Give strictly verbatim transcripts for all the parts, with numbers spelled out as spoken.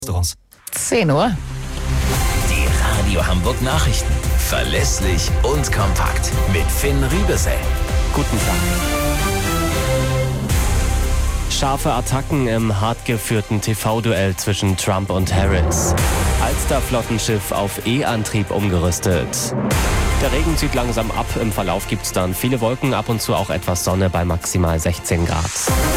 zehn Uhr. Die Radio Hamburg Nachrichten. Verlässlich und kompakt. Mit Finn Riebesell. Guten Tag. Scharfe Attacken im hart geführten T V-Duell zwischen Trump und Harris. Alster-Flottenschiff auf E-Antrieb umgerüstet. Der Regen zieht langsam ab. Im Verlauf gibt es dann viele Wolken, ab und zu auch etwas Sonne bei maximal sechzehn Grad.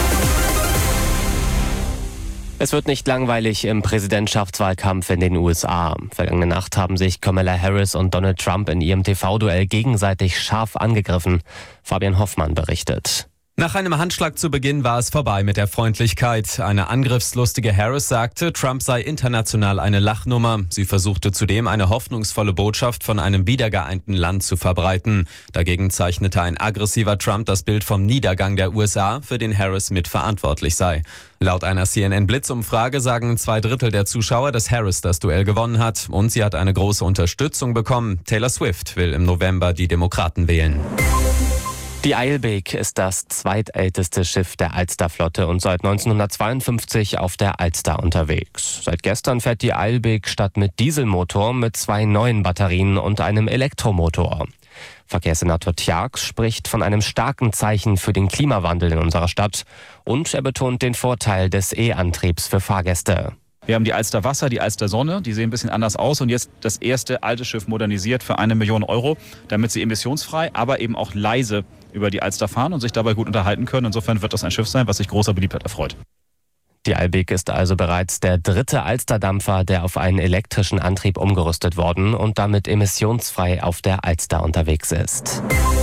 Es wird nicht langweilig im Präsidentschaftswahlkampf in den U S A. Vergangene Nacht haben sich Kamala Harris und Donald Trump in ihrem T V-Duell gegenseitig scharf angegriffen. Fabian Hoffmann berichtet. Nach einem Handschlag zu Beginn war es vorbei mit der Freundlichkeit. Eine angriffslustige Harris sagte, Trump sei international eine Lachnummer. Sie versuchte zudem, eine hoffnungsvolle Botschaft von einem wiedergeeinten Land zu verbreiten. Dagegen zeichnete ein aggressiver Trump das Bild vom Niedergang der U S A, für den Harris mitverantwortlich sei. Laut einer C N N-Blitzumfrage sagen zwei Drittel der Zuschauer, dass Harris das Duell gewonnen hat. Und sie hat eine große Unterstützung bekommen. Taylor Swift will im November die Demokraten wählen. Die Eilbek ist das zweitälteste Schiff der Alsterflotte und seit neunzehnhundertzweiundfünfzig auf der Alster unterwegs. Seit gestern fährt die Eilbek statt mit Dieselmotor mit zwei neuen Batterien und einem Elektromotor. Verkehrssenator Tjax spricht von einem starken Zeichen für den Klimawandel in unserer Stadt und er betont den Vorteil des E-Antriebs für Fahrgäste. Wir haben die Alster Wasser, die Alster Sonne, die sehen ein bisschen anders aus und jetzt das erste alte Schiff modernisiert für eine Million Euro, damit sie emissionsfrei, aber eben auch leise über die Alster fahren und sich dabei gut unterhalten können. Insofern wird das ein Schiff sein, was sich großer Beliebtheit erfreut. Die Eilbek ist also bereits der dritte Alsterdampfer, der auf einen elektrischen Antrieb umgerüstet worden und damit emissionsfrei auf der Alster unterwegs ist.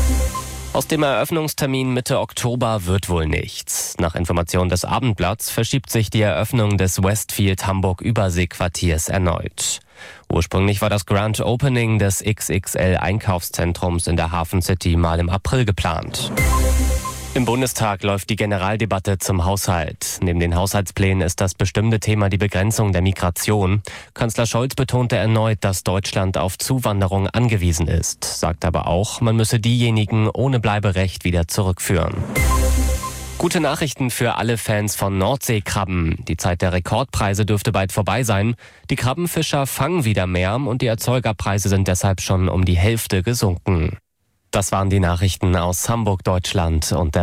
Aus dem Eröffnungstermin Mitte Oktober wird wohl nichts. Nach Information des Abendblatts verschiebt sich die Eröffnung des Westfield Hamburg Überseequartiers erneut. Ursprünglich war das Grand Opening des X X L-Einkaufszentrums in der Hafen City mal im April geplant. Im Bundestag läuft die Generaldebatte zum Haushalt. Neben den Haushaltsplänen ist das bestimmte Thema die Begrenzung der Migration. Kanzler Scholz betonte erneut, dass Deutschland auf Zuwanderung angewiesen ist, sagt aber auch, man müsse diejenigen ohne Bleiberecht wieder zurückführen. Gute Nachrichten für alle Fans von Nordseekrabben. Die Zeit der Rekordpreise dürfte bald vorbei sein. Die Krabbenfischer fangen wieder mehr und die Erzeugerpreise sind deshalb schon um die Hälfte gesunken. Das waren die Nachrichten aus Hamburg, Deutschland und der